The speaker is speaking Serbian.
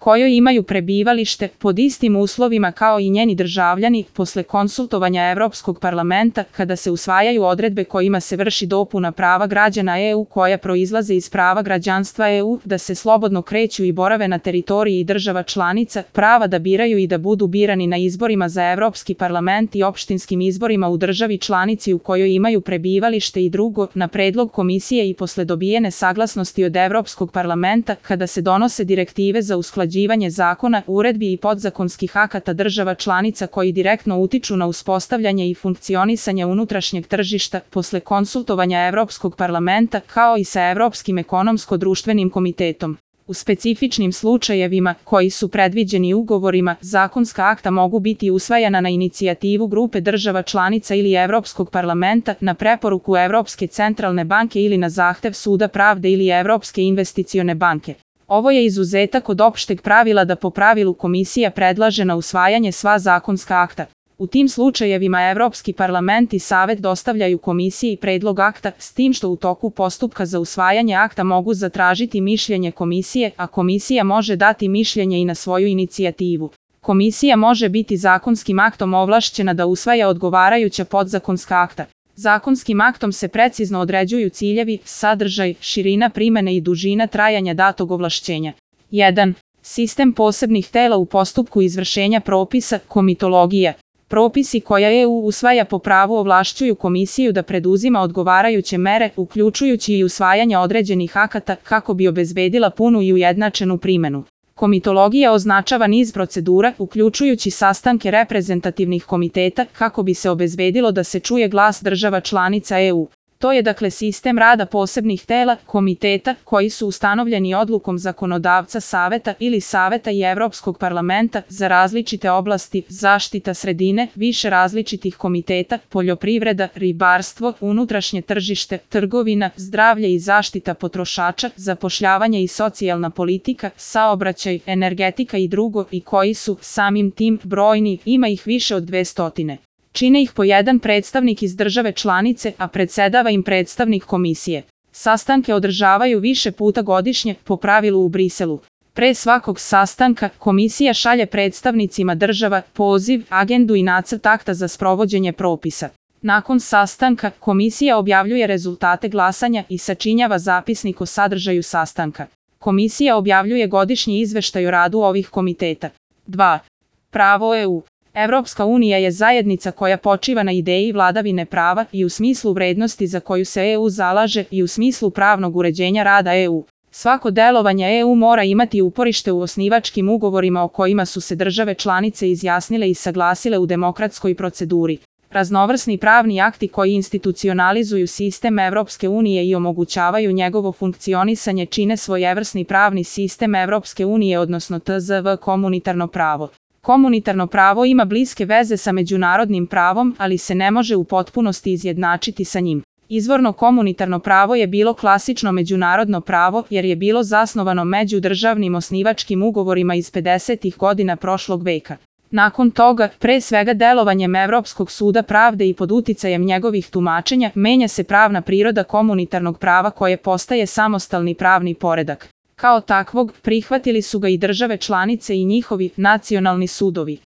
kojoj imaju prebivalište pod istim uslovima kao i njeni državljani posle konsultovanja Evropskog parlamenta kada se usvajaju odredbe kojima se vrši dopuna prava građana EU koja proizlaze iz prava građanstva EU da se slobodno kreću i borave na teritoriji država članica, prava da biraju i da budu birani na izborima za Evropski parlament i opštinskim izborima u državi članici u kojoj imaju prebivalište i drugo, na predlog komisije i posle dobijene saglasnosti od Evropskog parlamenta kada se donose direktive za usklađivanje zakona, uredbi i podzakonskih akata država članica koji direktno utiču na uspostavljanje i funkcionisanje unutrašnjeg tržišta posle konsultovanja Evropskog parlamenta kao i sa Evropskim ekonomsko-društvenim komitetom. U specifičnim slučajevima, koji su predviđeni ugovorima, zakonska akta mogu biti usvajana na inicijativu grupe država članica ili Evropskog parlamenta, na preporuku Evropske centralne banke ili na zahtev Suda pravde ili Evropske investicione banke. Ovo je izuzetak od opšteg pravila da po pravilu komisija predlaže na usvajanje sva zakonska akta. U tim slučajevima Evropski parlament i Savet dostavljaju komisiji predlog akta, s tim što u toku postupka za usvajanje akta mogu zatražiti mišljenje komisije, a komisija može dati mišljenje i na svoju inicijativu. Komisija može biti zakonskim aktom ovlašćena da usvaja odgovarajuća podzakonska akta. Zakonskim aktom se precizno određuju ciljevi, sadržaj, širina primene i dužina trajanja datog ovlašćenja. 1. Sistem posebnih tela u postupku izvršenja propisa, komitologija. Propisi koja EU usvaja po pravu ovlašćuju komisiju da preduzima odgovarajuće mere, uključujući i usvajanje određenih akata, kako bi obezbedila punu i ujednačenu primenu. Komitologija označava niz procedura, uključujući sastanke reprezentativnih komiteta, kako bi se obezbedilo da se čuje glas država članica EU. To je dakle sistem rada posebnih tela, komiteta, koji su ustanovljeni odlukom zakonodavca Saveta ili Saveta i Evropskog parlamenta za različite oblasti, zaštita sredine, više različitih komiteta, poljoprivreda, ribarstvo, unutrašnje tržište, trgovina, zdravlje i zaštita potrošača, zapošljavanje i socijalna politika, saobraćaj, energetika i drugo, i koji su, samim tim, brojni, ima ih više od 200. Čine ih po jedan predstavnik iz države članice, a predsedava im predstavnik komisije. Sastanke održavaju više puta godišnje, po pravilu u Briselu. Pre svakog sastanka, komisija šalje predstavnicima država poziv, agendu i nacrt akta za sprovođenje propisa. Nakon sastanka, komisija objavljuje rezultate glasanja i sačinjava zapisnik o sadržaju sastanka. Komisija objavljuje godišnji izveštaj o radu ovih komiteta. 2. Pravo EU. Evropska unija je zajednica koja počiva na ideji vladavine prava i u smislu vrednosti za koju se EU zalaže i u smislu pravnog uređenja rada EU. Svako delovanje EU mora imati uporište u osnivačkim ugovorima o kojima su se države članice izjasnile i saglasile u demokratskoj proceduri. Raznovrsni pravni akti koji institucionalizuju sistem Evropske unije i omogućavaju njegovo funkcionisanje čine svojevrsni pravni sistem Evropske unije, odnosno TZV komunitarno pravo. Komunitarno pravo ima bliske veze sa međunarodnim pravom, ali se ne može u potpunosti izjednačiti sa njim. Izvorno komunitarno pravo je bilo klasično međunarodno pravo jer je bilo zasnovano međudržavnim osnivačkim ugovorima iz 50. godina prošlog veka. Nakon toga, pre svega delovanjem Evropskog suda pravde i pod uticajem njegovih tumačenja, menja se pravna priroda komunitarnog prava koje postaje samostalni pravni poredak. Kao takvog, prihvatili su ga i države članice i njihovi nacionalni sudovi.